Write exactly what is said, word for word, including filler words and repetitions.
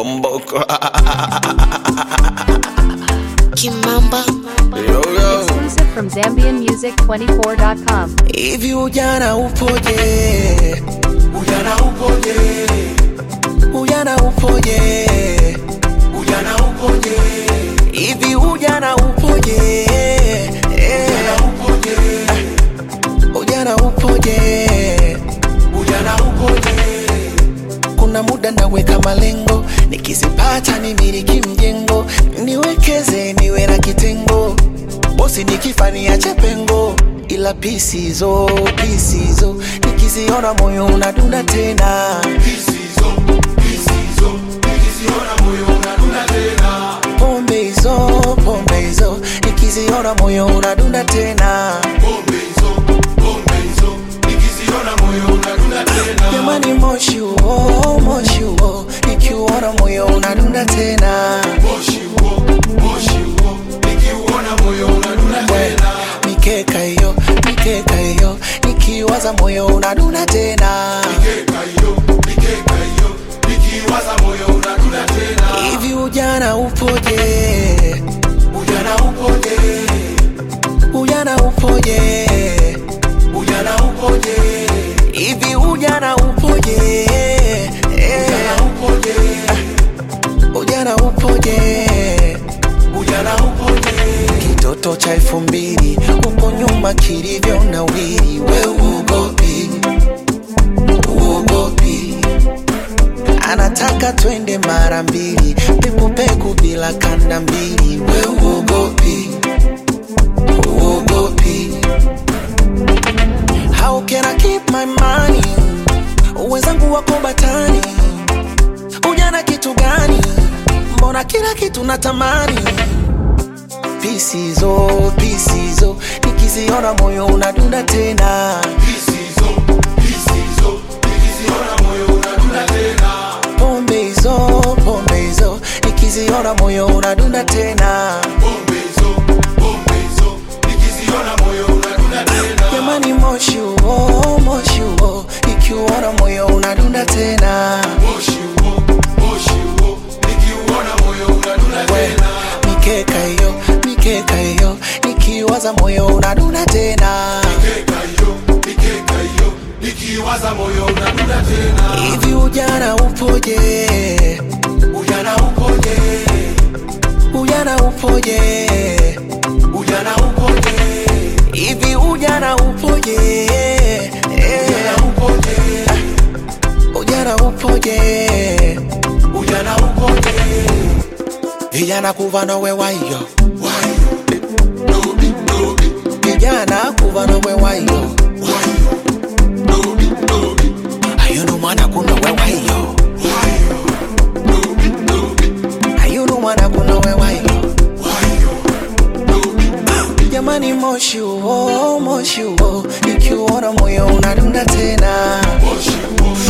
Bomboko. Kimamba. Yo, yo. Exclusive from Zambian Music twenty-four dot com. Hivi ujana upoje? Ujana upoje? Ujana upoje? Ujana upoje? Hivi ujana upoje? Ujana upoje? Ujana upoje? Ujana upoje? Kuna muda naweka malengo, nikizipata nimiliki mjengo, niwekeze niwe na kitengo, bosi nikifania chepengo, ila pisizo pisizo nikiziona moyo unadunda tena. Pisizo pisizo nikiziona moyo unadunda tena. Pombe hizo pombe hizo nikiziona moyo unadunda tena. Pombe hizo pombe hizo nikiziona moyo unadunda tena. Jamani moshi huo moshi huo nikiuona moyo unadunda tena. Moshi huo moshi huo nikiuona moyo unadunda tena. Mikeka hiyo mikeka hiyo nikiwaza moyo unadunda tena. Mikeka hiyo mikeka hiyo nikiwaza moyo unadunda tena. Hivi ujana upoje? Ujana upoje? Ujana upoje? Ujana upoje? Hivi ujana upoje? Ujana upoje? Ujana upoje? Ujana upoje? Kitoto cha elfu mbili uko nyuma kilivyo na wili, we uogopi, uogopi. Anataka twende mara mbili, peku peku bila kanda mbili, we uogopi, uogopi. How can I keep my money? Wenzangu wako batani, ujana kitu gani? Mbona kila kitu natamani? Pisizo, pisizo nikiziona moyo unadunda tena. Pisizo, pisizo nikiziona moyo unadunda tena. Pombe hizo, pombe hizo nikiziona moyo unadunda tena. Pombe hizo, pombe hizo nikiziona moyo unadunda tena. Jamani moshi huo, moshi huo nikiuona moyo unadunda tena. Moshi huo, moshi huo nikiuona moyo unadunda tena. Mikeka hiyo mikeka hiyo nikiwaza moyo unadunda tena. Mikeka hiyo mikeka hiyo nikiwaza moyo unadunda tena. Hivi ujana upoje? Ujana upoje? Ujana upoje? Ujana upoje? Hivi ujana upoje? Ujana upoje? Ujana upoje? Ujana upoje? Vijana kuva no we wayo. Vijana kuva no we wayo. Ayunu mwana kuno we wayo. Ayunu mwana kuno we wayo. Jamani moshi huo moshi huo nikiuona moyo unadunda tena. Moshi huo